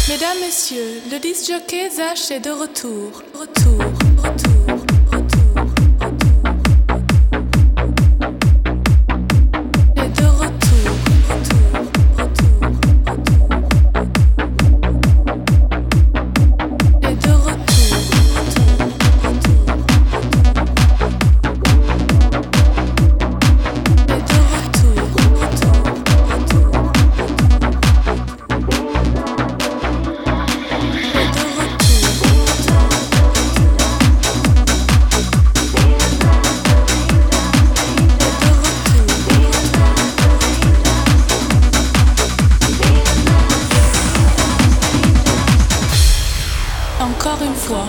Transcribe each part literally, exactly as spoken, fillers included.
Mesdames, Messieurs, le disc jockey Zach est de retour. Retour, retour, retour, retour. Est de retour, retour, retour, retour. Est de retour, retour, retour. Est de retour, retour, retour. Encore une fois.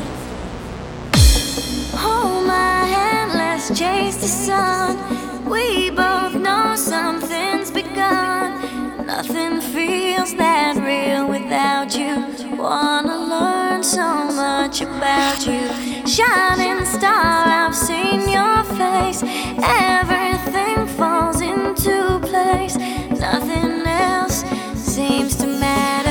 Hold my hand, let's chase the sun. We both know something's begun. Nothing feels that real without you. Wanna learn so much about you. Shining star, I've seen your face. Everything falls into place. Nothing else seems to matter.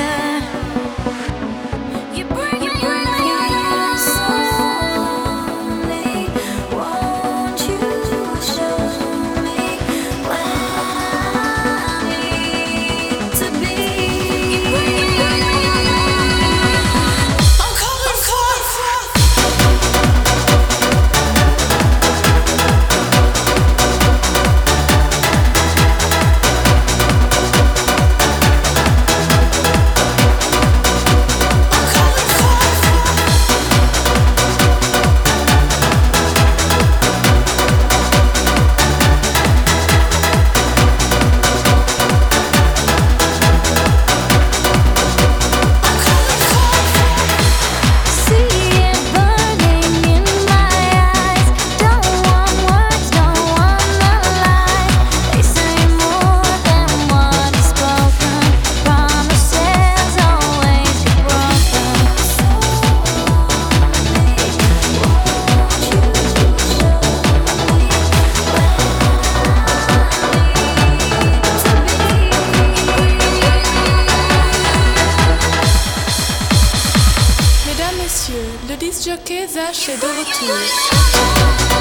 Mesdames, Messieurs, le disc jockey Zach est de retour.